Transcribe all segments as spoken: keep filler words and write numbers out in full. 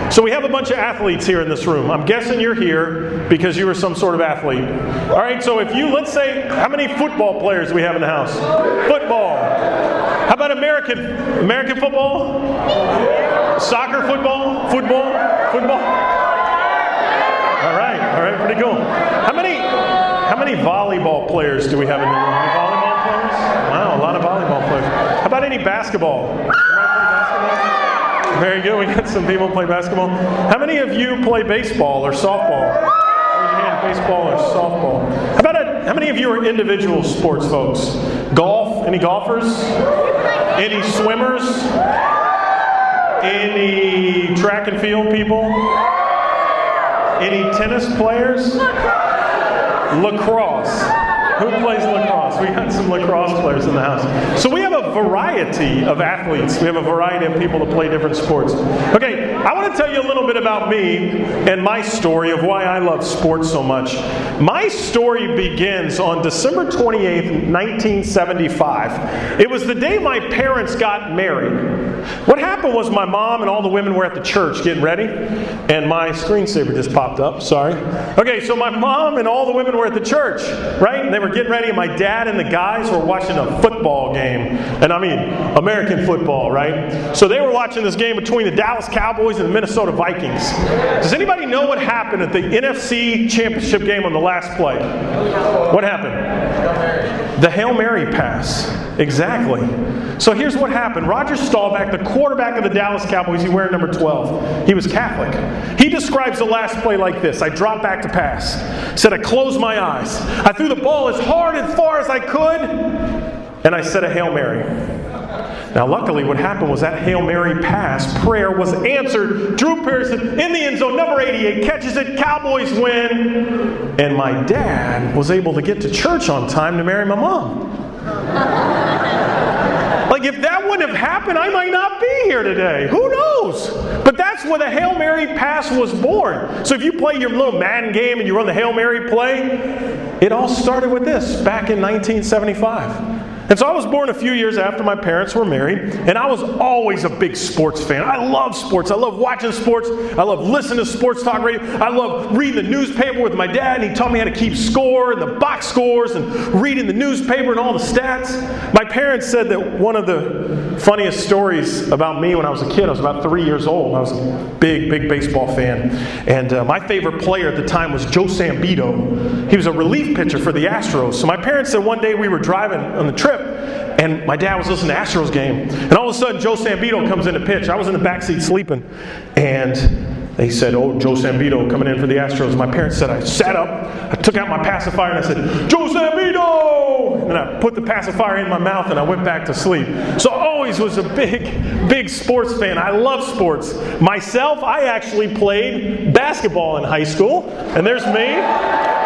So we have a bunch of athletes here in this room. I'm guessing you're here because you were some sort of athlete. All right, so if you, let's say, how many football players do we have in the house? Football. How about American American football? Soccer football? Football? Football? All right, all right, pretty cool. How many how many volleyball players do we have in the room? Any volleyball players? Wow, a lot of volleyball players. How about any basketball? Very good. We got some people who play basketball. How many of you play baseball or softball? Raise your hand, baseball or softball. How about a, how many of you are individual sports folks? Golf? Any golfers? Any swimmers? Any track and field people? Any tennis players? Lacrosse. Who plays lacrosse? We got some lacrosse players in the house. So we have a variety of athletes. We have a variety of people that play different sports. Okay, I want to tell you a little bit about me and my story of why I love sports so much. My story begins on December twenty-eighth, nineteen seventy-five. It was the day my parents got married. What happened was my mom and all the women were at the church getting ready, and my screensaver just popped up, sorry. Okay, so my mom and all the women were at the church, right? And they were getting ready, and my dad and the guys were watching a football game. And I mean, American football, right? So they were watching this game between the Dallas Cowboys and the Minnesota Vikings. Does anybody know what happened at the N F C Championship game on the last play? What happened? The Hail Mary pass. Exactly. So here's what happened. Roger Staubach, the quarterback of the Dallas Cowboys, he wearing number twelve. He was Catholic. He describes the last play like this. I dropped back to pass. Said I closed my eyes. I threw the ball as hard and far as I could, and I said a Hail Mary. Now, luckily, what happened was that Hail Mary pass, prayer was answered. Drew Pearson in the end zone, number eighty-eight, catches it. Cowboys win. And my dad was able to get to church on time to marry my mom. Like, if that wouldn't have happened, I might not be here today. Who knows? But that's where the Hail Mary pass was born. So if you play your little Madden game and you run the Hail Mary play, it all started with this back in nineteen seventy-five. And so I was born a few years after my parents were married, and I was always a big sports fan. I love sports. I love watching sports. I love listening to sports talk radio. I love reading the newspaper with my dad, and he taught me how to keep score and the box scores and reading the newspaper and all the stats. My parents said that one of the funniest stories about me when I was a kid, I was about three years old. I was a big, big baseball fan. And uh, my favorite player at the time was Joe Sambito. He was a relief pitcher for the Astros. So my parents said one day we were driving on the trip, and my dad was listening to Astros game. And all of a sudden, Joe Sambito comes in to pitch. I was in the backseat sleeping. And they said, oh, Joe Sambito coming in for the Astros. My parents said, I sat up, I took out my pacifier, and I said, Joe Sambito! And I put the pacifier in my mouth, and I went back to sleep. So I always was a big, big sports fan. I love sports. Myself, I actually played basketball in high school. And there's me.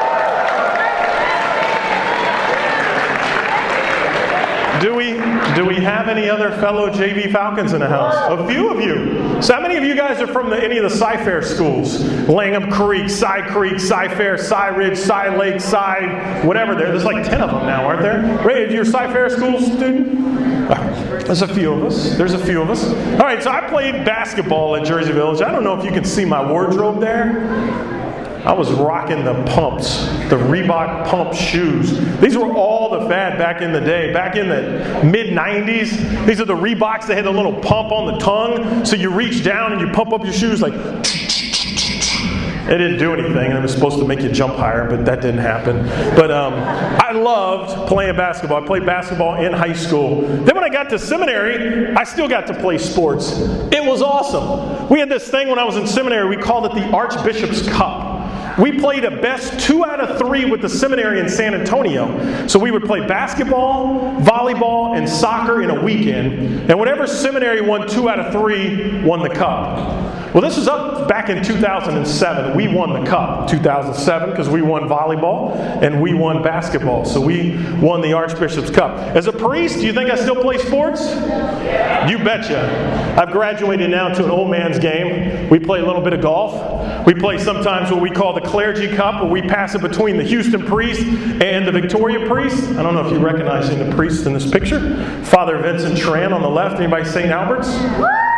Do we do we have any other fellow J V Falcons in the house? A few of you. So how many of you guys are from the, any of the Cy-Fair schools? Langham Creek, Cy Creek, Cy-Fair, Cy Ridge, Cy Lake, Cy whatever there. There's like ten of them now, aren't there? Ray, you're a Cy-Fair school student? There's a few of us. There's a few of us. All right, so I played basketball at Jersey Village. I don't know if you can see my wardrobe there. I was rocking the pumps, the Reebok pump shoes. These were all the fad back in the day, back in the mid nineties. These are the Reeboks that had a little pump on the tongue, so you reach down and you pump up your shoes like... It didn't do anything. It was supposed to make you jump higher, but that didn't happen. But um, I loved playing basketball. I played basketball in high school. Then when I got to seminary, I still got to play sports. It was awesome. We had this thing when I was in seminary. We called it the Archbishop's Cup. We played a best two out of three with the seminary in San Antonio. So we would play basketball, volleyball, and soccer in a weekend. And whatever seminary won two out of three won the cup. Well, this was up back in two thousand seven. We won the cup two thousand seven because we won volleyball and we won basketball. So we won the Archbishop's Cup. As a priest, do you think I still play sports? Yeah. You betcha. I've graduated now to an old man's game. We play a little bit of golf. We play sometimes what we call the Clergy Cup, where we pass it between the Houston priest and the Victoria priest. I don't know if you recognize the priest in this picture. Father Vincent Tran on the left. Anybody Saint Albert's?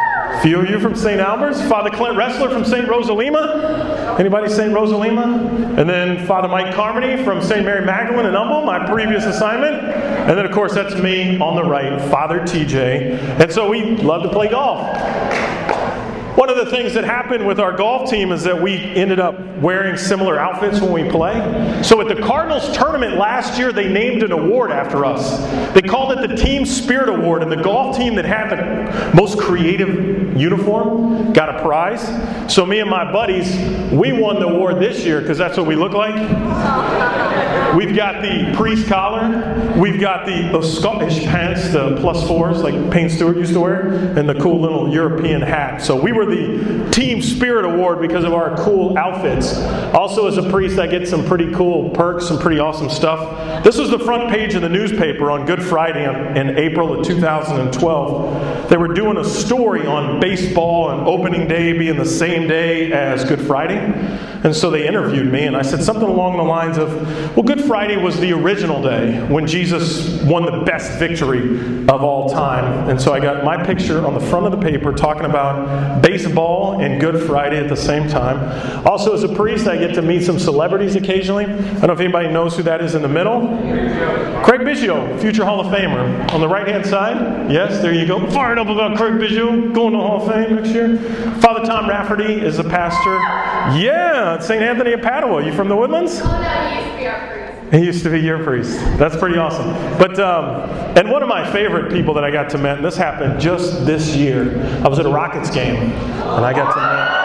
few of you from Saint Albert's. Father Clint Ressler from Saint Rosalima. Anybody Saint Rosalima? And then Father Mike Carmody from Saint Mary Magdalene in Humble, my previous assignment. And then, of course, that's me on the right, Father T J. And so we love to play golf. One of the things that happened with our golf team is that we ended up wearing similar outfits when we play. So at the Cardinals tournament last year, they named an award after us. They called it the Team Spirit Award, and the golf team that had the most creative uniform got a prize. So me and my buddies, we won the award this year because that's what we look like. We've got the priest collar. We've got the, the Scottish pants, the plus fours like Payne Stewart used to wear, and the cool little European hat. So we were the Team Spirit Award because of our cool outfits. Also, as a priest, I get some pretty cool perks, some pretty awesome stuff. This was the front page of the newspaper on Good Friday in April of two thousand twelve. They were doing a story on baseball and opening day being the same day as Good Friday. And so they interviewed me, and I said something along the lines of, well, Good Friday was the original day when Jesus won the best victory of all time. And so I got my picture on the front of the paper talking about baseball and Good Friday at the same time. Also, as a priest, I get to meet some celebrities occasionally. I don't know if anybody knows who that is in the middle. Craig Biggio, future Hall of Famer. On the right-hand side, yes, there you go. Fired up about Craig Biggio, going to the Hall of Fame next year. Father Tom Rafferty is a pastor. Yeah, Saint Anthony of Padua. You from the Woodlands? Oh, no, he used to be our priest. He used to be your priest. That's pretty awesome. But um, and one of my favorite people that I got to meet, and this happened just this year. I was at a Rockets game, and I got to meet.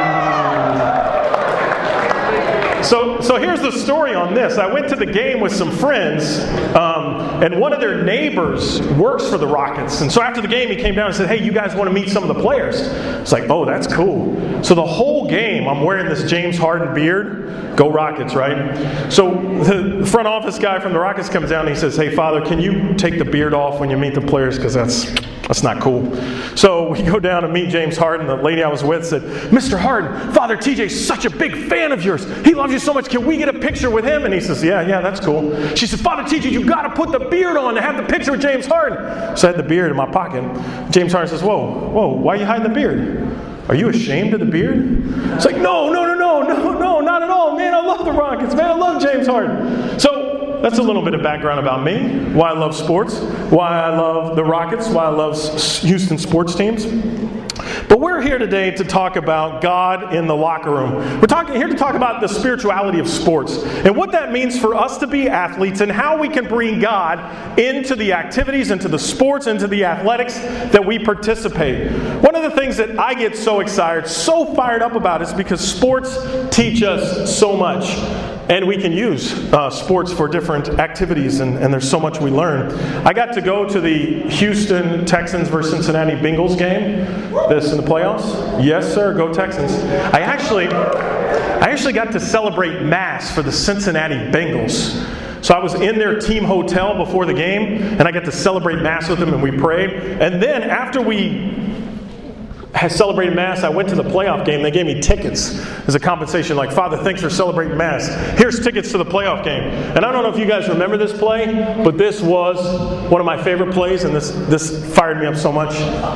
So, so here's the story on this. I went to the game with some friends, um, and one of their neighbors works for the Rockets. And so after the game, he came down and said, hey, you guys want to meet some of the players? It's like, oh, that's cool. So the whole game, I'm wearing this James Harden beard. Go Rockets, right? So the front office guy from the Rockets comes down and he says, hey, Father, can you take the beard off when you meet the players? Because that's... That's not cool. So we go down to meet James Harden. The lady I was with said, Mister Harden, Father T J's such a big fan of yours. He loves you so much. Can we get a picture with him? And he says, yeah, yeah, that's cool. She said, Father T J, you got to put the beard on to have the picture with James Harden. So I had the beard in my pocket. James Harden says, whoa, whoa, why are you hiding the beard? Are you ashamed of the beard? It's like, no, no, no, no, no, no, not at all. Man, I love the Rockets. Man, I love James Harden. So that's a little bit of background about me, why I love sports, why I love the Rockets, why I love Houston sports teams. But we're here today to talk about God in the locker room. We're talking here to talk about the spirituality of sports and what that means for us to be athletes and how we can bring God into the activities, into the sports, into the athletics that we participate. One of the things that I get so excited, so fired up about is because sports teach us so much. And we can use uh, sports for different activities, and, and there's so much we learn. I got to go to the Houston Texans versus Cincinnati Bengals game. This in the playoffs. Yes, sir. Go Texans. I actually, I actually got to celebrate Mass for the Cincinnati Bengals. So I was in their team hotel before the game, and I got to celebrate Mass with them, and we prayed. And then after we had celebrated Mass, I went to the playoff game. They gave me tickets as a compensation. Like, Father, thanks for celebrating Mass. Here's tickets to the playoff game. And I don't know if you guys remember this play, but this was one of my favorite plays, and this, this fired me up so much.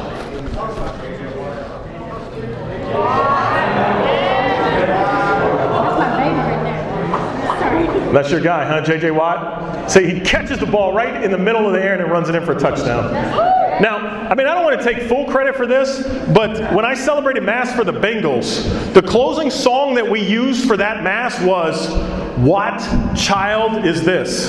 That's your guy, huh, J J Watt? So he catches the ball right in the middle of the air and it runs it in for a touchdown. Now, I mean, I don't want to take full credit for this, but when I celebrated Mass for the Bengals, the closing song that we used for that Mass was, What Child Is This?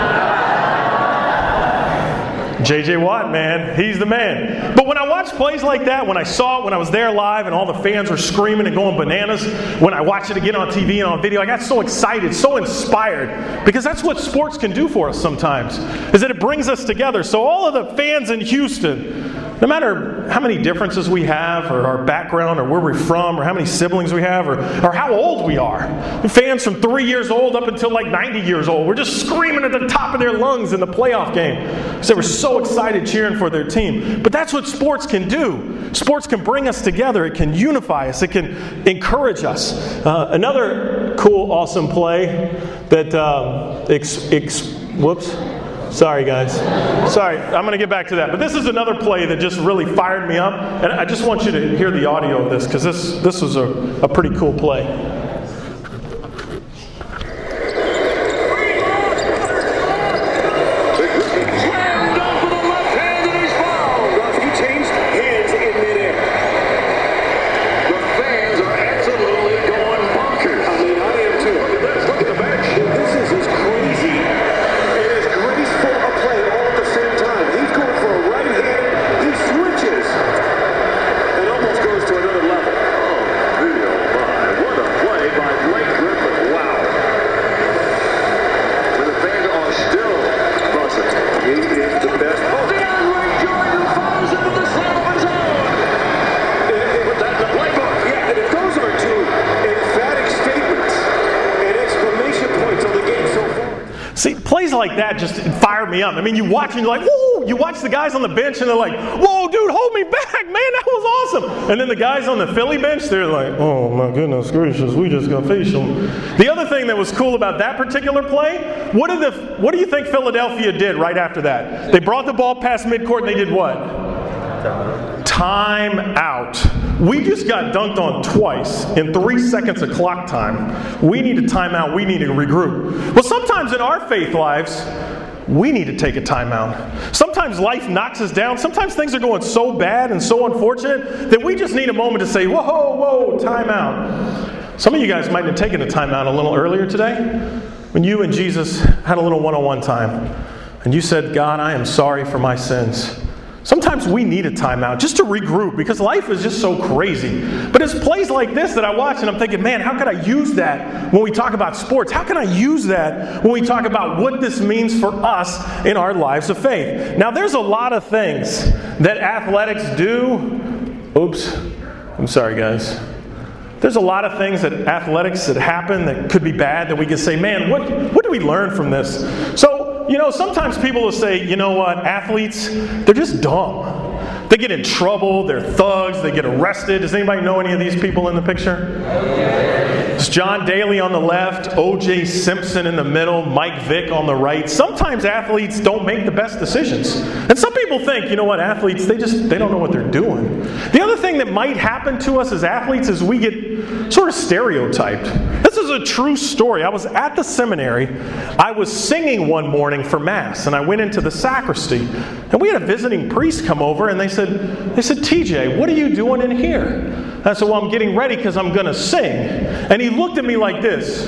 J J Watt, man. He's the man. But when I watch plays like that, when I saw it, when I was there live and all the fans were screaming and going bananas, when I watched it again on T V and on video, I got so excited, so inspired. Because that's what sports can do for us sometimes, is that it brings us together. So all of the fans in Houston, no matter how many differences we have, or our background, or where we're from, or how many siblings we have, or, or how old we are. Fans from three years old up until like ninety years old, we're just screaming at the top of their lungs in the playoff game. Because they were so excited cheering for their team. But that's what sports can do. Sports can bring us together. It can unify us. It can encourage us. Uh, another cool, awesome play that, uh, ex, ex, whoops, Sorry, guys. Sorry, I'm going to get back to that. But this is another play that just really fired me up. And I just want you to hear the audio of this, because this, this was a, a pretty cool play. See, plays like that just fire me up. I mean, you watch and you're like, whoa! You watch the guys on the bench and they're like, whoa, dude, hold me back, man, that was awesome. And then the guys on the Philly bench, they're like, oh my goodness gracious, we just got facial. The other thing that was cool about that particular play, what did the what do you think Philadelphia did right after that? They brought the ball past midcourt and they did what? Time out. We just got dunked on twice in three seconds of clock time. We need a timeout. We need to regroup. Well, sometimes in our faith lives, we need to take a timeout. Sometimes life knocks us down. Sometimes things are going so bad and so unfortunate that we just need a moment to say, whoa, whoa, timeout. Some of you guys might have taken a timeout a little earlier today when you and Jesus had a little one-on-one time. And you said, God, I am sorry for my sins. Sometimes we need a timeout just to regroup because life is just so crazy. But it's plays like this that I watch and I'm thinking, man, how can I use that when we talk about sports? How can I use that when we talk about what this means for us in our lives of faith? Now, there's a lot of things that athletics do. Oops. I'm sorry, guys. There's a lot of things that athletics that happen that could be bad that we could say, man, what, what do we learn from this? So, you know, sometimes people will say, you know what, athletes, they're just dumb. They get in trouble, they're thugs, they get arrested. Does anybody know any of these people in the picture? It's John Daly on the left, O J Simpson in the middle, Mike Vick on the right. Sometimes athletes don't make the best decisions. And some people think, you know what, athletes, they just, they don't know what they're doing. The other thing that might happen to us as athletes is we get sort of stereotyped. This is a true story. I was at the seminary. I was singing one morning for Mass, and I went into the sacristy. And we had a visiting priest come over, and they said, they said, T J, what are you doing in here? I said, well, I'm getting ready because I'm going to sing. And he looked at me like this.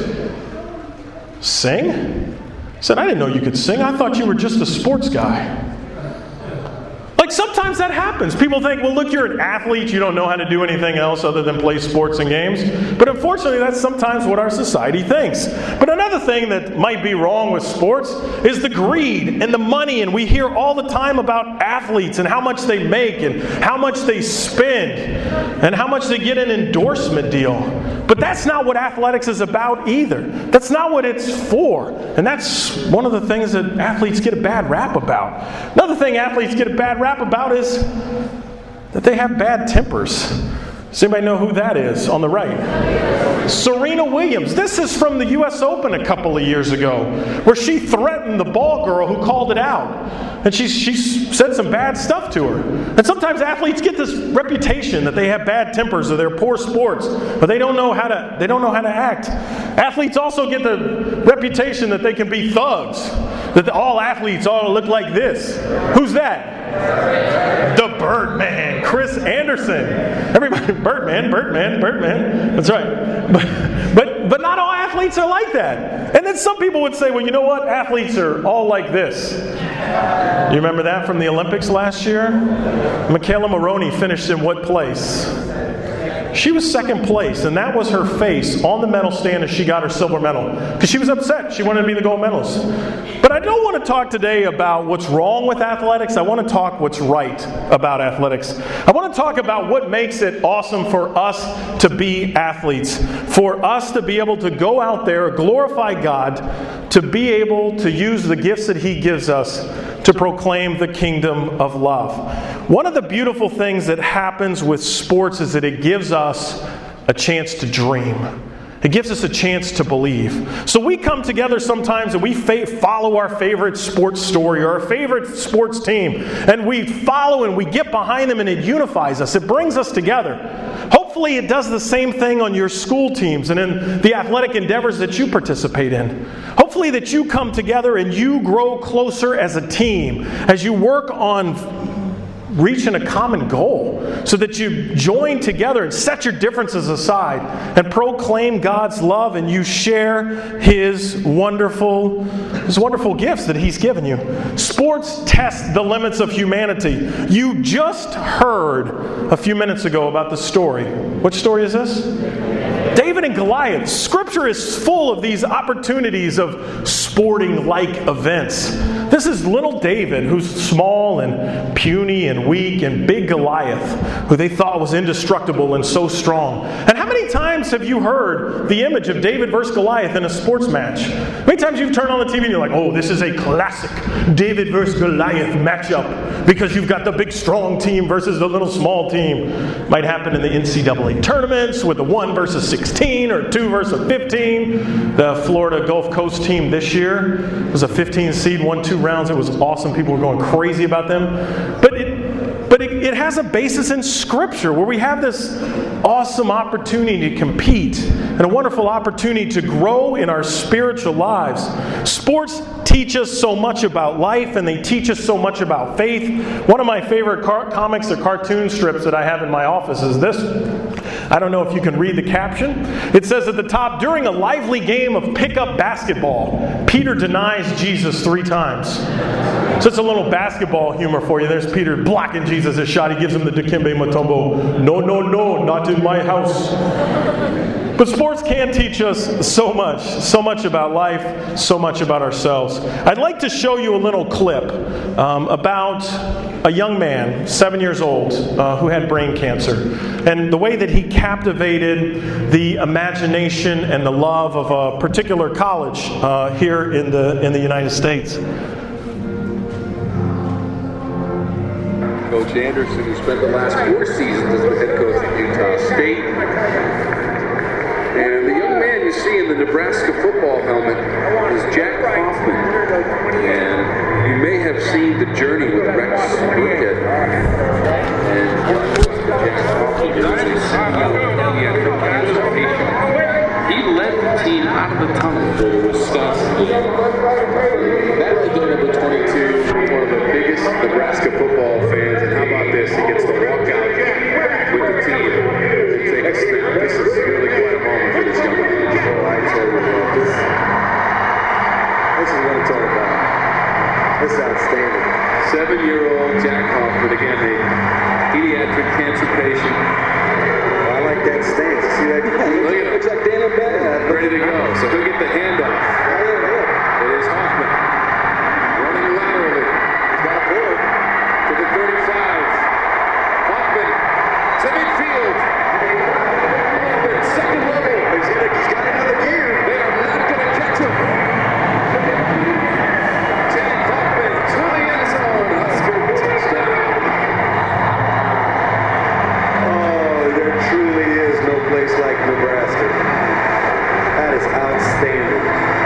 Sing? He said, I didn't know you could sing. I thought you were just a sports guy. Like sometimes that happens. People think, well, look, you're an athlete. You don't know how to do anything else other than play sports and games. But unfortunately, that's sometimes what our society thinks. But another thing that might be wrong with sports is the greed and the money. And we hear all the time about athletes and how much they make and how much they spend and how much they get an endorsement deal. But that's not what athletics is about either. That's not what it's for. And that's one of the things that athletes get a bad rap about. Another thing athletes get a bad rap about is that they have bad tempers. Does anybody know who that is on the right? Serena Williams. This is from the U S Open a couple of years ago, where she threatened the ball girl who called it out. And she, she said some bad stuff to her. And sometimes athletes get this reputation that they have bad tempers or they're poor sports, but they don't know how to they don't know how to act. Athletes also get the reputation that they can be thugs. That all athletes ought to look like this. Who's that? The Birdman, Chris Anderson. Everybody, Birdman, Birdman, Birdman. That's right. But, but but not all athletes are like that. And then some people would say, well, you know what? Athletes are all like this. You remember that from the Olympics last year? Michaela Maroney finished in what place? She was second place, and that was her face on the medal stand as she got her silver medal. Because she was upset. She wanted to be the gold medalist. But I don't want to talk today about what's wrong with athletics. I want to talk what's right about athletics. I want to talk about what makes it awesome for us to be athletes. For us to be able to go out there, glorify God, to be able to use the gifts that He gives us to proclaim the kingdom of love. One of the beautiful things that happens with sports is that it gives us a chance to dream. It gives us a chance to believe. So we come together sometimes and we fa- follow our favorite sports story or our favorite sports team. And we follow and we get behind them and it unifies us. It brings us together. Hopefully it does the same thing on your school teams and in the athletic endeavors that you participate in. Hopefully that you come together and you grow closer as a team as you work on reaching a common goal so that you join together and set your differences aside and proclaim God's love and you share His wonderful, His wonderful gifts that He's given you. Sports test the limits of humanity. You just heard a few minutes ago about the story. Which story is this? David and Goliath. Scripture is full of these opportunities of sporting-like events. This is little David, who's small and puny and weak, and big Goliath, who they thought was indestructible and so strong. And how many times have you heard the image of David versus Goliath in a sports match? How many times you've turned on the T V and you're like, oh, this is a classic David versus Goliath matchup, because you've got the big strong team versus the little small team. Might happen in the N C double A tournaments with the one versus sixteen or two versus fifteen. The Florida Gulf Coast team this year was a fifteen seed, won two rounds. It was awesome. People were going crazy about them. But it, but it, it has a basis in Scripture where we have this awesome opportunity to compete and a wonderful opportunity to grow in our spiritual lives. Sports teach us so much about life and they teach us so much about faith. One of my favorite car- comics or cartoon strips that I have in my office is this. I don't know if you can read the caption. It says at the top, during a lively game of pickup basketball, Peter denies Jesus three times. So it's a little basketball humor for you. There's Peter blocking Jesus' shot. He gives him the Dikembe Mutombo. No, no, no, not in my house. But sports can teach us so much, so much about life, so much about ourselves. I'd like to show you a little clip um, about a young man, seven years old, uh, who had brain cancer, and the way that he captivated the imagination and the love of a particular college uh, here in the in the United States. Coach Anderson, who spent the last four seasons as the head coach at Utah State. And the young man you see in the Nebraska football helmet is Jack Hoffman. And you may have seen The Journey with Rex Burkhead. And Jack Hoffman is a C E O of pediatric cancer patient. He led the team out of the tunnel for the Wisconsin game. That right there, number twenty-two, one of the biggest Nebraska football fans. And how about this? He gets to walk out with the team and take a snap. This is really quite a moment for this young man. Oh, I tell you what, this, this is what it's all about. This is outstanding. Seven-year-old Jack Hoffman, again, a pediatric cancer patient. I like that stance. See that? Look at it. Looks like Daniel Bennett. Ready to go. So he'll get the handoff. It is Hoffman running laterally. He's got a pull to the thirty-five. Hoffman to midfield. Hoffman, second level. He's got another gear. They are not going to catch him. Jack Hoffman to the end zone. Husker touchdown. There truly is no place like Nebraska. That is outstanding.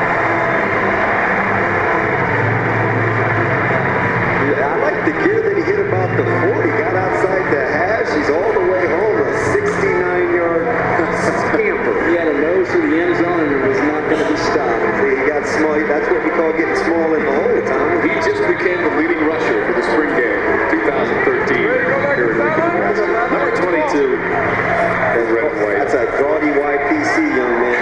Yeah, I like the gear that he hit about the forty. Got outside the hash. He's all the way home. A sixty-nine-yard scamper. He had a nose to the end zone and it was not going to be stopped. He got small. That's what we call getting small in the hole time. He just became the leading rusher for the spring game in two thousand thirteen. Number twenty-two. That's a gaudy Y P C, young man.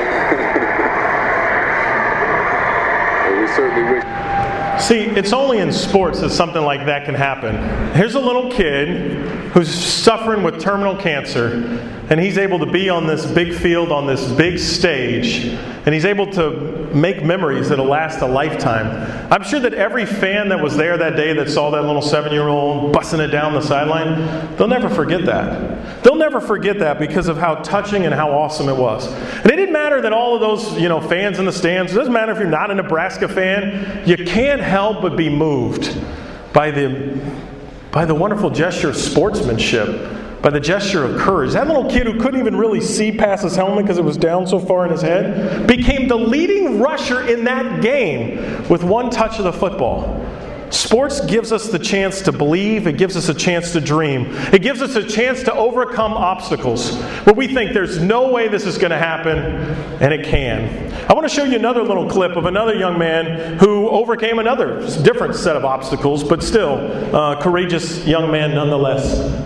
Well, we certainly wish. See, it's only in sports that something like that can happen. Here's a little kid who's suffering with terminal cancer, and he's able to be on this big field, on this big stage, and he's able to make memories that'll last a lifetime. I'm sure that every fan that was there that day that saw that little seven-year-old busting it down the sideline, they'll never forget that. They'll never forget that because of how touching and how awesome it was. And it didn't matter that all of those, you know, fans in the stands, it doesn't matter if you're not a Nebraska fan, you can't help but be moved by the by the wonderful gesture of sportsmanship by the gesture of courage. That little kid who couldn't even really see past his helmet because it was down so far in his head became the leading rusher in that game with one touch of the football. Sports gives us the chance to believe. It gives us a chance to dream. It gives us a chance to overcome obstacles where we think there's no way this is going to happen, and it can. I want to show you another little clip of another young man who overcame another different set of obstacles, but still a courageous young man nonetheless.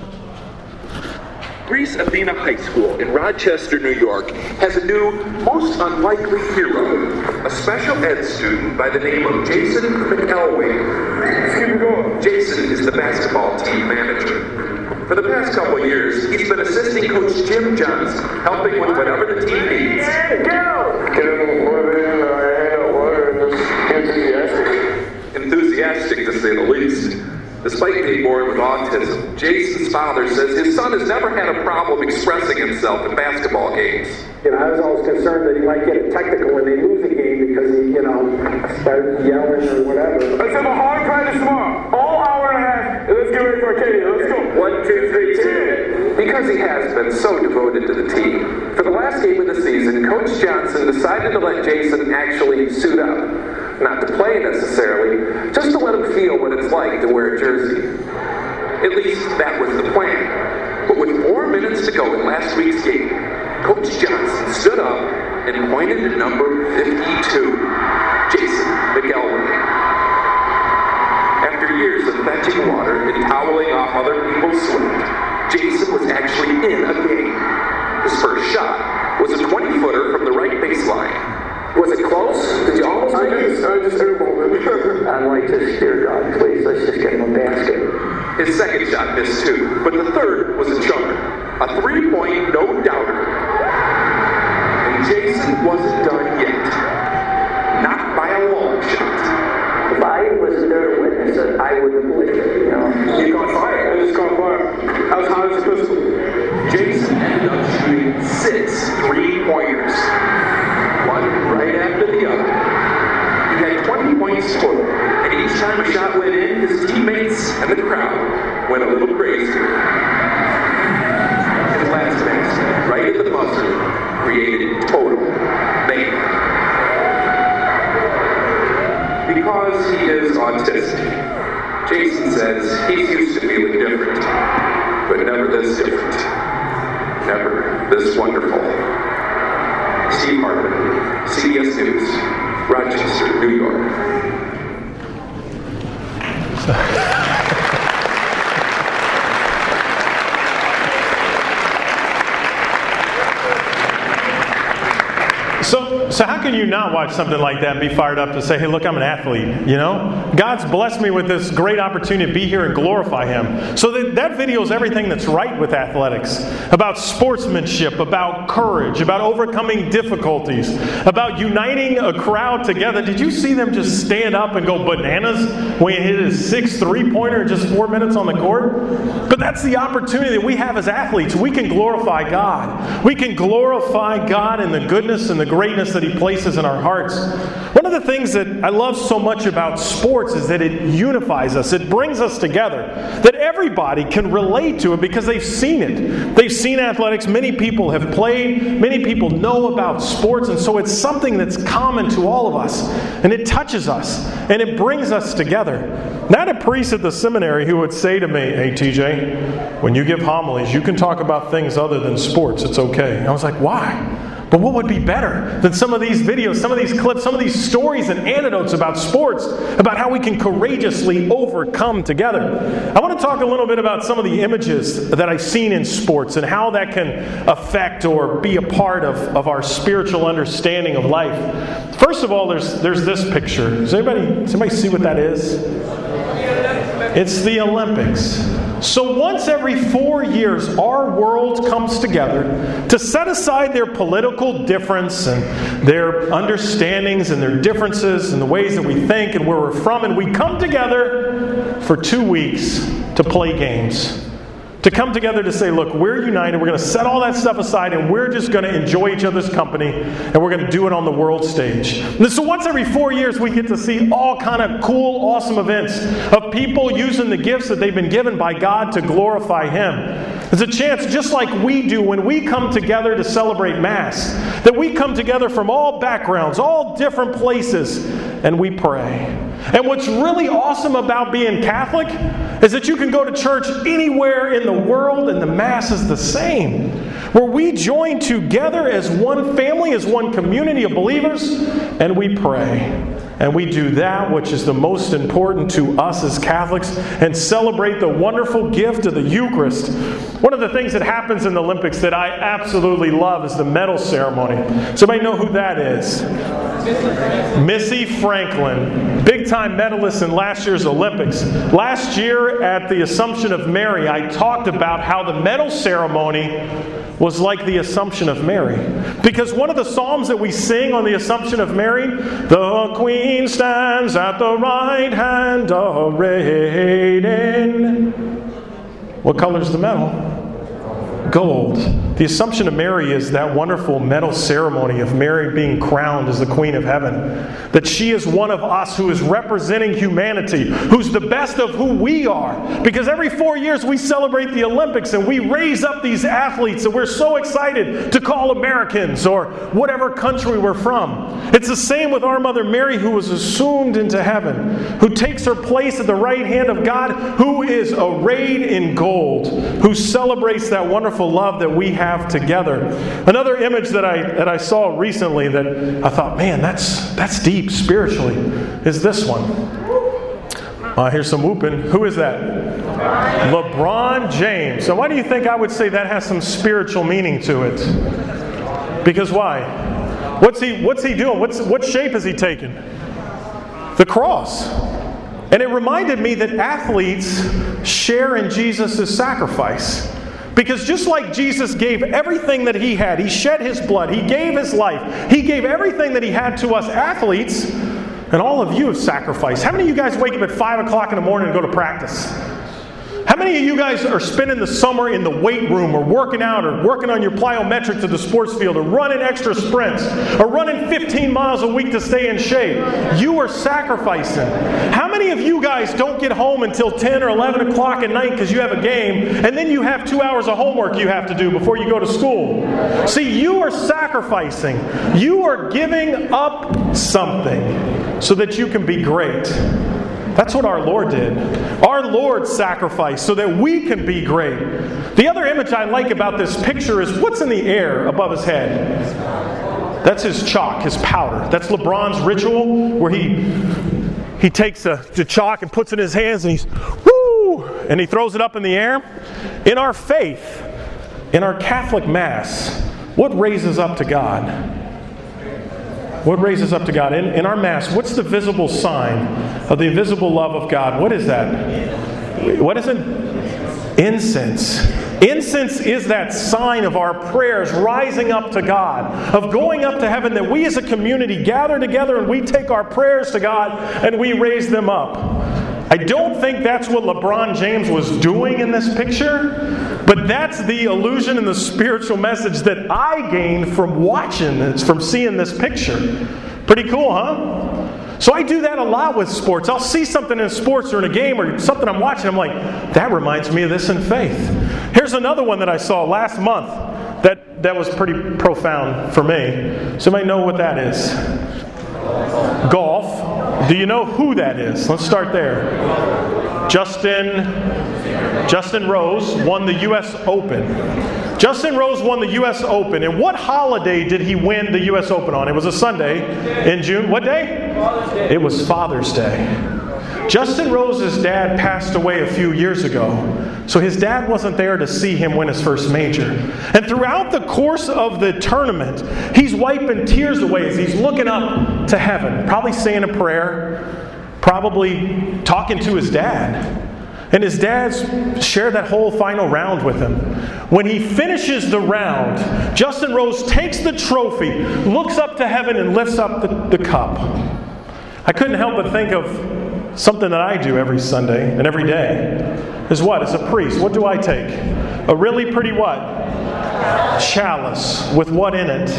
Greece Athena High School in Rochester, New York, has a new, most unlikely hero, a special ed student by the name of Jason McElwain. Jason is the basketball team manager. For the past couple of years, he's been assisting Coach Jim Johnson, helping with whatever the team needs. Go! Get him water in, hand out water, and just enthusiastic. Enthusiastic, to say the least. Despite being born with autism, Jason's father says his son has never had a problem expressing himself in basketball games. You know, I was always concerned that he might get a technical when they lose a game because he, you know, started yelling or whatever. Let's have a hard practice tomorrow. All hour and a half. And let's get ready for Arcadia. Let's go. One, two, three, ten. Because he has been so devoted to the team, for the last game of the season, Coach Johnson decided to let Jason actually suit up. Not to play necessarily, just to let him feel what it's like to wear a jersey. At least that was the plan. But with four minutes to go in last week's game, Coach Johnson stood up and pointed to number fifty-two, Jason McElwain. After years of fetching water and toweling off other people's sweat, Jason was actually in a game. His first shot was a twenty-footer from the right baseline. Was it close? Did you almost I make just, I just airballed it. I'd like to steer God, please. Let's just get him a basket. His second shot missed too, but the third was a chunker. A three-point no-doubter. And Jason wasn't done yet. Not by a long shot. If I wasn't there to witness it, I wouldn't believe it, you know. You caught fire. I just caught fire. I was hot as a pistol. Jason ended up shooting six three-pointers. One right after the other. He had twenty points total, and each time a shot went in, his teammates and the crowd went a little crazy. His last basket, right at the buzzer, created total mayhem. Because he is autistic, Jason says he's used to feeling different, but never this different. Never this wonderful. Steve Hartman, C B S News, Rochester, New York. So, so how can you not watch something like that and be fired up to say, hey, look, I'm an athlete, you know? God's blessed me with this great opportunity to be here and glorify Him. So that, that video is everything that's right with athletics. About sportsmanship, about courage, about overcoming difficulties, about uniting a crowd together. Did you see them just stand up and go bananas when he hit his sixth three-pointer in just four minutes on the court? But that's the opportunity that we have as athletes. We can glorify God. We can glorify God in the goodness and the greatness that He places in our hearts. One of the things that I love so much about sports is that it unifies us. It brings us together. That everybody can relate to it because they've seen it. They've seen athletics. Many people have played. Many people know about sports. And so it's something that's common to all of us. And it touches us. And it brings us together. Not a priest at the seminary who would say to me, hey, T J, when you give homilies, you can talk about things other than sports. It's okay. I was like, why? But what would be better than some of these videos, some of these clips, some of these stories and anecdotes about sports, about how we can courageously overcome together? I want to talk a little bit about some of the images that I've seen in sports and how that can affect or be a part of, of our spiritual understanding of life. First of all, there's there's this picture. Does anybody, does anybody see what that is? It's the Olympics. So once every four years, our world comes together to set aside their political difference and their understandings and their differences and the ways that we think and where we're from, and we come together for two weeks to play games. To come together to say, look, we're united, we're going to set all that stuff aside, and we're just going to enjoy each other's company, and we're going to do it on the world stage. And so once every four years, we get to see all kind of cool, awesome events of people using the gifts that they've been given by God to glorify Him. There's a chance, just like we do when we come together to celebrate Mass, that we come together from all backgrounds, all different places, and we pray. And what's really awesome about being Catholic is that you can go to church anywhere in the world and the Mass is the same. Where we join together as one family, as one community of believers, and we pray. And we do that which is the most important to us as Catholics and celebrate the wonderful gift of the Eucharist. One of the things that happens in the Olympics that I absolutely love is the medal ceremony. Somebody know who that is? Missy Franklin, big-time medalist in last year's Olympics. Last year at the Assumption of Mary, I talked about how the medal ceremony was like the Assumption of Mary. Because one of the psalms that we sing on the Assumption of Mary, the Queen stands at the right hand arrayed. What color is the medal? Gold. The Assumption of Mary is that wonderful medal ceremony of Mary being crowned as the Queen of Heaven. That she is one of us who is representing humanity, who's the best of who we are. Because every four years we celebrate the Olympics and we raise up these athletes that we're so excited to call Americans or whatever country we're from. It's the same with our Mother Mary, who was assumed into heaven, who takes her place at the right hand of God, who is arrayed in gold, who celebrates that wonderful love that we have together. Another image that I that I saw recently that I thought, man, that's that's deep spiritually, is this one. I uh, hear some whooping. Who is that? LeBron James. So why do you think I would say that has some spiritual meaning to it? Because why? What's he What's he doing? What's what shape is he taking? The cross. And it reminded me that athletes share in Jesus' sacrifice. Because just like Jesus gave everything that He had, He shed His blood, He gave His life, He gave everything that He had to us athletes, and all of you have sacrificed. How many of you guys wake up at five o'clock in the morning and go to practice? How many of you guys are spending the summer in the weight room or working out or working on your plyometrics at the sports field or running extra sprints or running fifteen miles a week to stay in shape? You are sacrificing. How many of you guys don't get home until ten or eleven o'clock at night because you have a game and then you have two hours of homework you have to do before you go to school? See, you are sacrificing. You are giving up something so that you can be great. That's what our Lord did. Our Lord sacrificed so that we can be great. The other image I like about this picture is what's in the air above his head. That's his chalk, his powder. That's LeBron's ritual where he he takes a, the chalk and puts it in his hands and he's woo, and he throws it up in the air. In our faith, in our Catholic Mass, what raises up to God? What raises up to God? In, in our Mass, what's the visible sign of the invisible love of God? What is that? What is it? Incense. Incense is that sign of our prayers rising up to God, of going up to heaven, that we as a community gather together and we take our prayers to God and we raise them up. I don't think that's what LeBron James was doing in this picture, but that's the illusion and the spiritual message that I gained from watching this, from seeing this picture. Pretty cool, huh? So I do that a lot with sports. I'll see something in sports or in a game or something I'm watching, I'm like, that reminds me of this in faith. Here's another one that I saw last month that, that was pretty profound for me. Somebody know what that is? Golf. Do you know who that is? Let's start there. Justin Justin Rose won the U S Open. Justin Rose won the U S Open. And what holiday did he win the U S Open on? It was a Sunday in June. What day? Father's Day. It was Father's Day. Justin Rose's dad passed away a few years ago. So his dad wasn't there to see him win his first major. And throughout the course of the tournament, he's wiping tears away as he's looking up to heaven, probably saying a prayer, probably talking to his dad. And his dad's shared that whole final round with him. When he finishes the round, Justin Rose takes the trophy, looks up to heaven, and lifts up the, the cup. I couldn't help but think of something that I do every Sunday and every day is what? As a priest, what do I take? A really pretty what? Chalice. With what in it?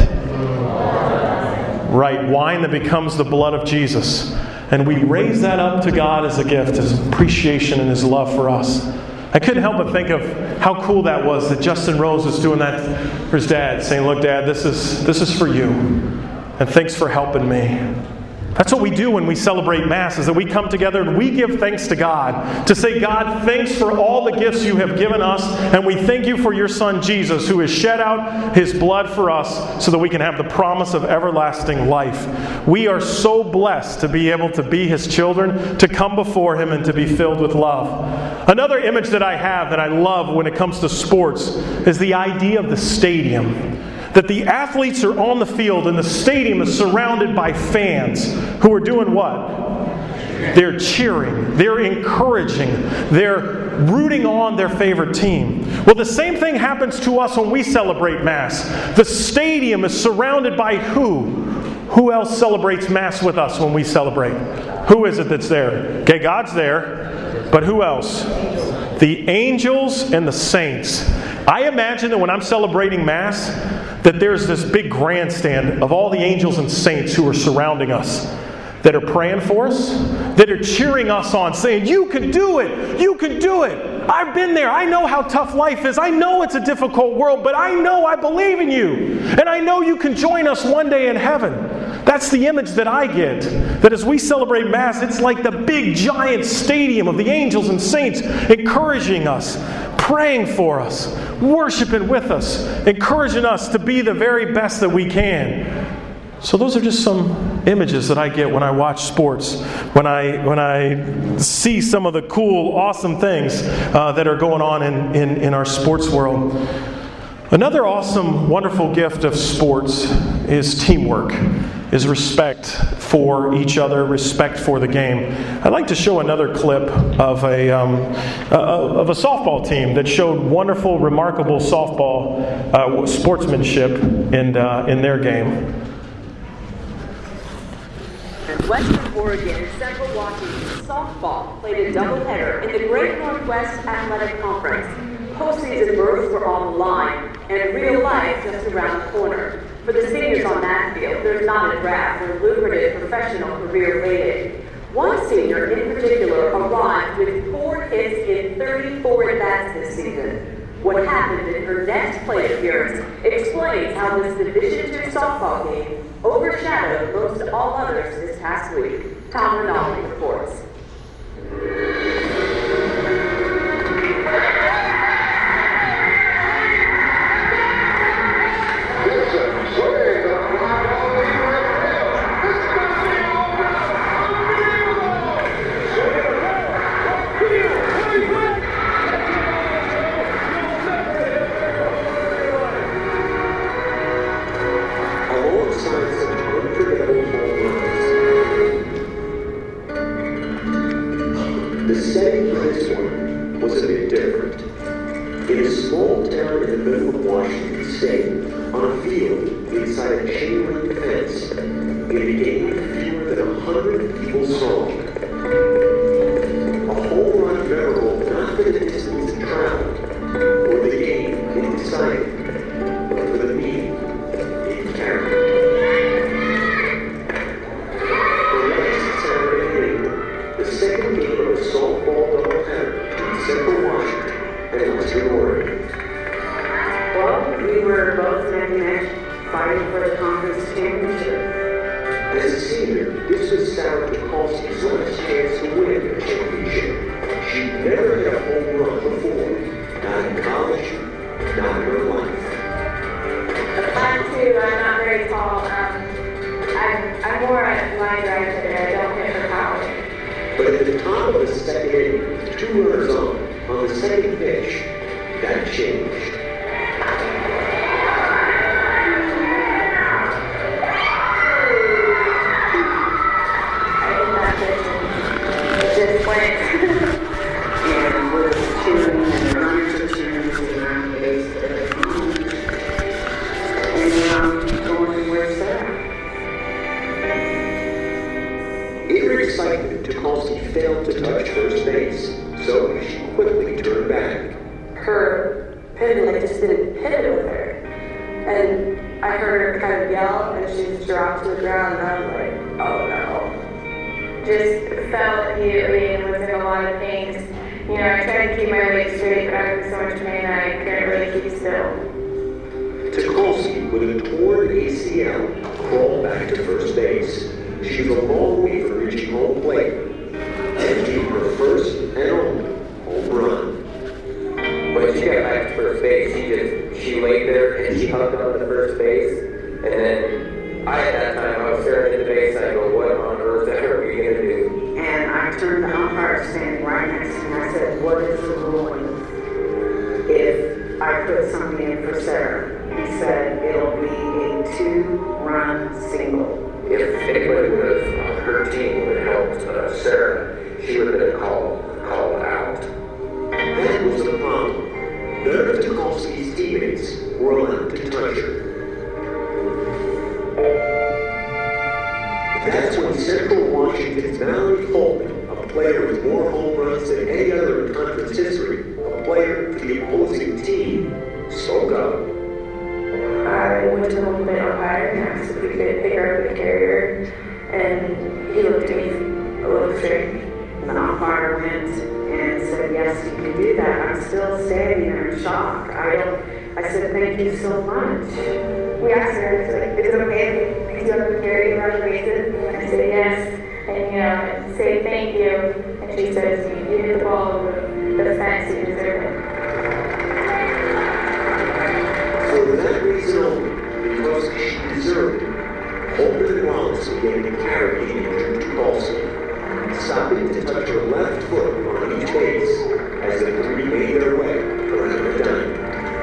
Right, wine that becomes the blood of Jesus. And we raise that up to God as a gift, as appreciation and His love for us. I couldn't help but think of how cool that was that Justin Rose was doing that for his dad, saying, look, Dad, this is this is for you. And thanks for helping me. That's what we do when we celebrate Mass, is that we come together and we give thanks to God. To say, God, thanks for all the gifts you have given us, and we thank you for your Son Jesus, who has shed out His blood for us so that we can have the promise of everlasting life. We are so blessed to be able to be His children, to come before Him and to be filled with love. Another image that I have that I love when it comes to sports is the idea of the stadium. That the athletes are on the field and the stadium is surrounded by fans who are doing what? They're cheering. They're encouraging. They're rooting on their favorite team. Well, the same thing happens to us when we celebrate Mass. The stadium is surrounded by who? Who else celebrates Mass with us when we celebrate? Who is it that's there? Okay, God's there. But who else? The angels and the saints. I imagine that when I'm celebrating Mass, that there's this big grandstand of all the angels and saints who are surrounding us, that are praying for us, that are cheering us on, saying, you can do it, you can do it. I've been there, I know how tough life is, I know it's a difficult world, but I know I believe in you, and I know you can join us one day in heaven. That's the image that I get. That as we celebrate Mass, it's like the big giant stadium of the angels and saints encouraging us, praying for us, worshiping with us, encouraging us to be the very best that we can. So those are just some images that I get when I watch sports, when I when I see some of the cool, awesome things uh, that are going on in, in, in our sports world. Another awesome, wonderful gift of sports is teamwork, is respect for each other, respect for the game. I'd like to show another clip of a um, uh, of a softball team that showed wonderful, remarkable softball uh, sportsmanship in uh, in their game. Western Oregon and Central Washington softball played a doubleheader in the Great Northwest Athletic Conference. Postseason berths were on the line, and real life just around the corner. For the seniors on that field, there's not a draft or lucrative professional career waiting. One senior in particular arrived with four hits in thirty-four at-bats this season. What happened in her next plate appearance explains how this Division two softball game overshadowed most all others this past week. Tom Rinaldi reports. The setting for this one was a bit different. In a small town in the middle of Washington State, on a field inside a chain link fence, in a game fewer than a hundred people saw. A home run memorable not for the distance it traveled, or the game it decided, but for the meaning it carried. Second game of a softball doubleheader in Central Washington and Western Oregon. Well, we were both neck and neck, fighting for the conference championship. As a senior, this was Sarah Tucholsky's last chance to win the championship. She'd never hit a home run before, not in college, not in her life. I'm too, I'm not very tall. Um, I'm, I'm more at line drive today. I don't hit for college. But at the top of the second inning, two runners on, on the second pitch, that changed. It just went. And we're cheering, and the runners are cheering around the base of the pond. And um, going where's that? It was exciting. excitement, Tucholsky failed to touch first base, so she quickly turned back. Her pendulum just didn't pivot with her. And I heard her kind of yell, and she just dropped to the ground, and I was like, oh no. Just fell immediately and was in a lot of pain. You know, I tried to keep my legs straight, but I was in so much pain that I couldn't really keep still. Tucholsky, with a torn A C L, crawled back to first base. She was a long way from reaching home plate, and gave her first and only home run. When she got back to first base, she just, she laid there and she hugged on to first base. And then I, at that time, I was staring at the base. I go, what on earth are we going to do? And I turned to the umpire standing right next to me. I said, what is the ruling if I put something in for Sarah? He said, it'll be a two-run single. If anybody would have, on her team would have helped uh, Sarah, she would have been called, called out. That was the problem. None of Tucholsky's teammates were allowed to touch her. That's when Central Washington's Mallory Holtman, a player with more home runs than any other in conference history, a player for the opposing team, spoke up. I went to the home plate umpire and asked if we could pick her up the carrier, and he looked at me a little strange. The umpire went and said, yes, you can do that. I'm still standing there in shock. I don't, I said, thank you so much. We asked her, so like, is it okay if we pick you up and carry you around the bases? And I said yes, and you know, say thank you. And she says, you hit the ball over the fence, you deserve it. For that reason only, because she deserved it, Holtman and Wallace began to carry the injured Tucholsky, stopping to touch her left foot on each base as the three made their way around the diamond.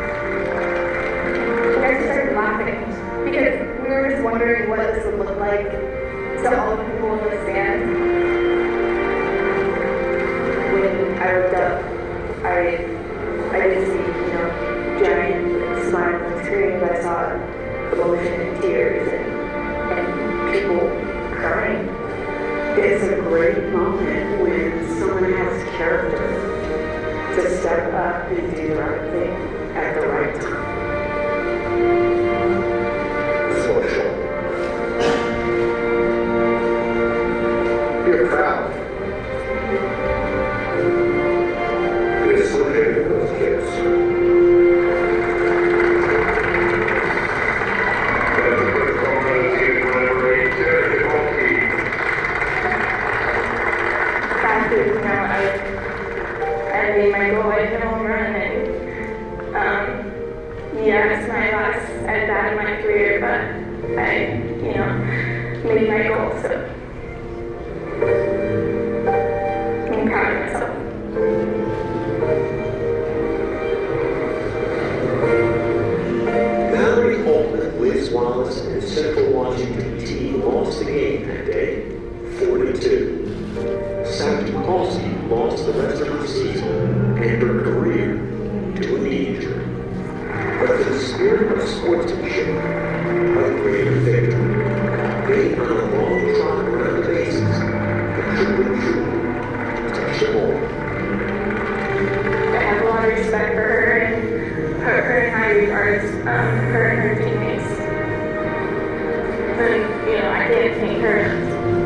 We actually started laughing because we were just wondering what this would look like to all the people in the stands. When I looked up, I I didn't see, you know, giant smile on the screen, but I saw emotion and tears and, and people crying. It's a great moment when someone has character to step up and do the right thing at the right time. Social. You're proud. You're associated with those kids. I made my goal at the home run, and um, yeah, it's my last at bat in my career, but I, you know, made my goal, so I'm proud of myself. Mallory Holtman, Liz Wallace, and Central Washington team lost the game that day, four to two. Sam Tucholsky lost the rest of her season and her career to a knee injury. But for the spirit of sportsmanship, a greater victory, being on a long trot around the bases, the truly, truly touched them all. I have a lot of respect for her and her, her and high regards, um, her and her teammates. And, you know, I can't thank her enough.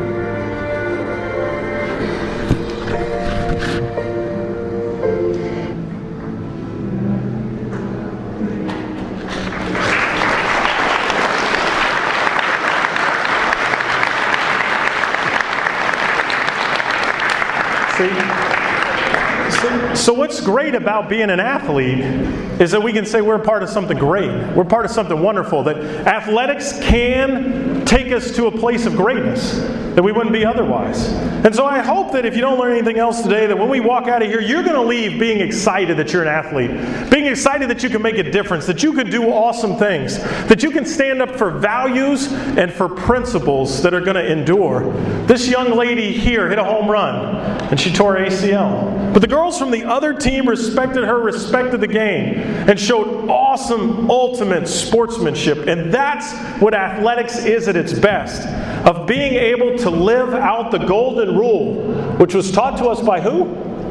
So, so what's great about being an athlete is that we can say we're part of something great. We're part of something wonderful. That athletics can take us to a place of greatness that we wouldn't be otherwise. And so I hope that if you don't learn anything else today, that when we walk out of here, you're going to leave being excited that you're an athlete. Being excited that you can make a difference, that you can do awesome things, that you can stand up for values and for principles that are going to endure. This young lady here hit a home run, and she tore her A C L. But the girls from the other team respected her, respected the game, and showed awesome, ultimate sportsmanship. And that's what athletics is at its best. of being able to live out the golden rule, which was taught to us by who?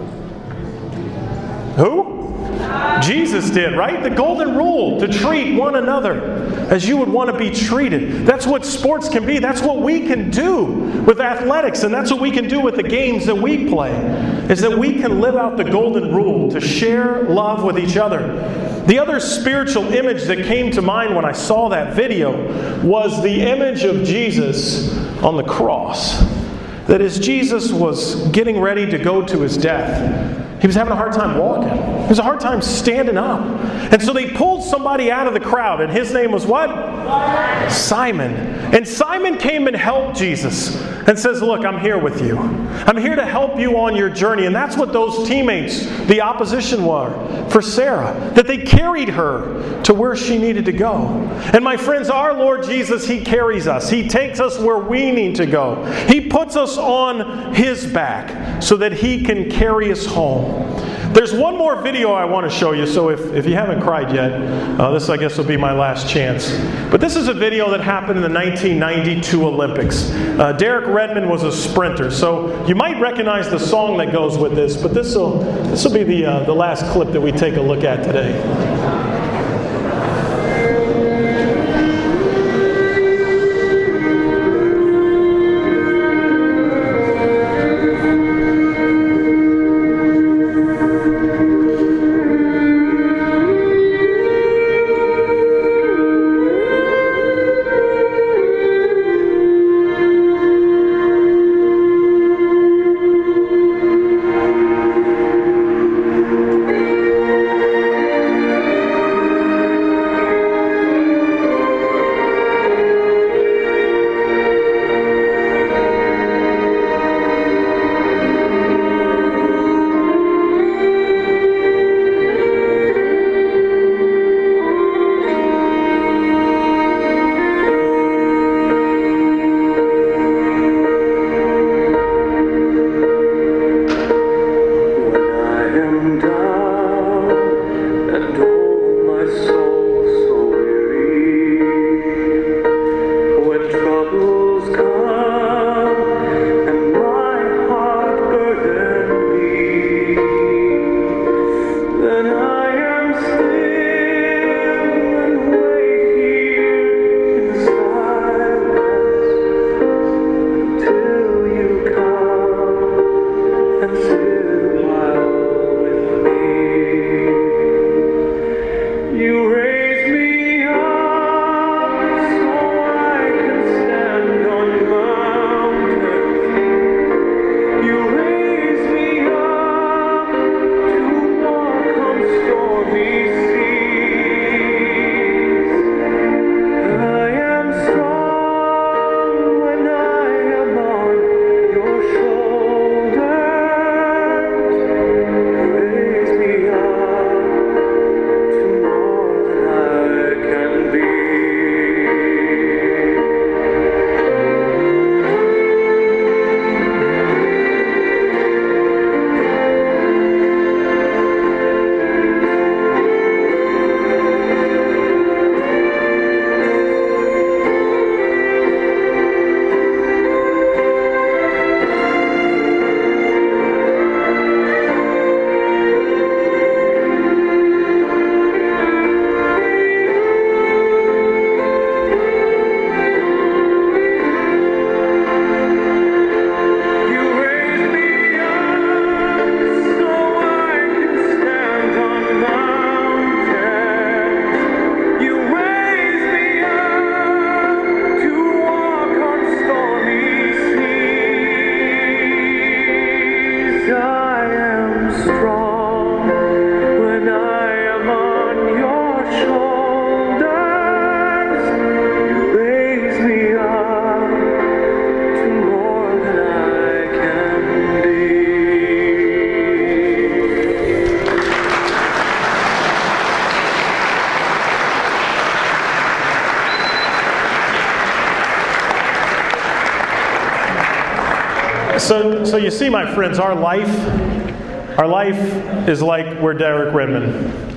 Who? Jesus did, right? The golden rule, to treat one another as you would want to be treated. That's what sports can be. That's what we can do with athletics, and that's what we can do with the games that we play, is that we can live out the golden rule to share love with each other. The other spiritual image that came to mind when I saw that video was the image of Jesus on the cross. That as Jesus was getting ready to go to his death, he was having a hard time walking. He was a hard time standing up. And so they pulled somebody out of the crowd, and his name was what? Simon. And Simon came and helped Jesus and says, look, I'm here with you. I'm here to help you on your journey. And that's what those teammates, the opposition, were for Sarah. That they carried her to where she needed to go. And my friends, our Lord Jesus, He carries us. He takes us where we need to go. He puts us on His back so that He can carry us home. There's one more video I want to show you, so if, if you haven't cried yet, uh, this I guess will be my last chance. But this is a video that happened in the nineteen ninety-two Olympics. Uh, Derek Redmond was a sprinter, so you might recognize the song that goes with this, but this will this will be the, uh, the last clip that we take a look at today. So, so you see, my friends, our life, our life is like we're Derek Redmond.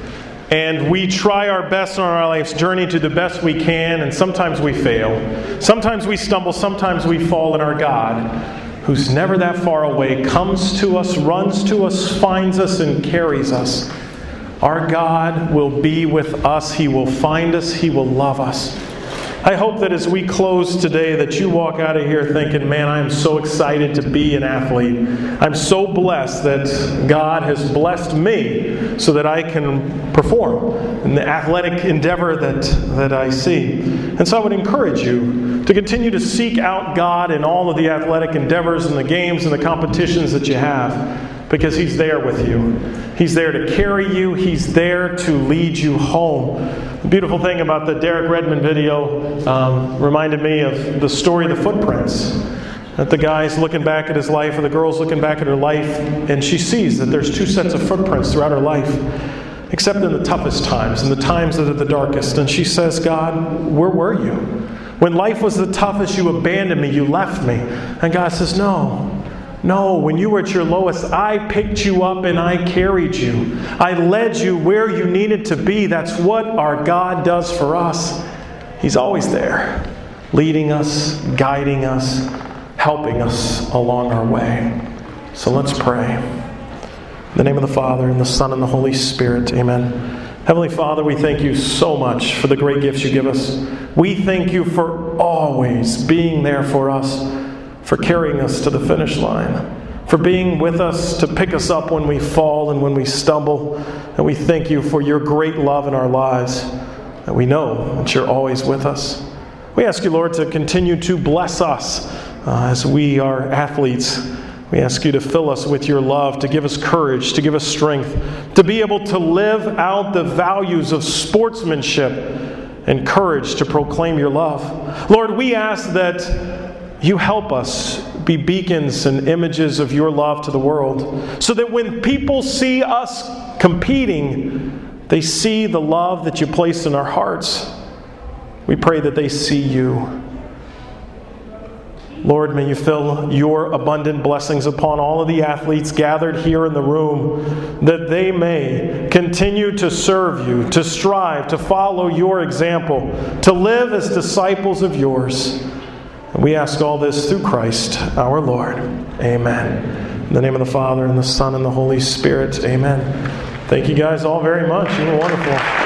And we try our best on our life's journey to the best we can, and sometimes we fail. Sometimes we stumble, sometimes we fall, and our God, who's never that far away, comes to us, runs to us, finds us, and carries us. Our God will be with us. He will find us. He will love us. I hope that as we close today that you walk out of here thinking, man, I am so excited to be an athlete. I'm so blessed that God has blessed me so that I can perform in the athletic endeavor that, that I see. And so I would encourage you to continue to seek out God in all of the athletic endeavors and the games and the competitions that you have, because He's there with you. He's there to carry you. He's there to lead you home. The beautiful thing about the Derek Redmond video um, reminded me of the story of the footprints. That the guy's looking back at his life, or the girl's looking back at her life, and she sees that there's two sets of footprints throughout her life, except in the toughest times, in the times that are the darkest. And she says, God, where were you? When life was the toughest, you abandoned me, you left me. And God says, no. No, when you were at your lowest, I picked you up and I carried you. I led you where you needed to be. That's what our God does for us. He's always there, leading us, guiding us, helping us along our way. So let's pray. In the name of the Father, and the Son, and the Holy Spirit, amen. Heavenly Father, we thank you so much for the great gifts you give us. We thank you for always being there for us, for carrying us to the finish line, for being with us to pick us up when we fall and when we stumble. And we thank you for your great love in our lives. And we know that you're always with us. We ask you, Lord, to continue to bless us uh, as we are athletes. We ask you to fill us with your love, to give us courage, to give us strength, to be able to live out the values of sportsmanship and courage to proclaim your love. Lord, we ask that you help us be beacons and images of your love to the world, so that when people see us competing, they see the love that you placed in our hearts. We pray that they see you. Lord, may you fill your abundant blessings upon all of the athletes gathered here in the room, that they may continue to serve you, to strive, to follow your example, to live as disciples of yours. And we ask all this through Christ our Lord. Amen. In the name of the Father, and the Son, and the Holy Spirit. Amen. Thank you guys all very much. You were wonderful.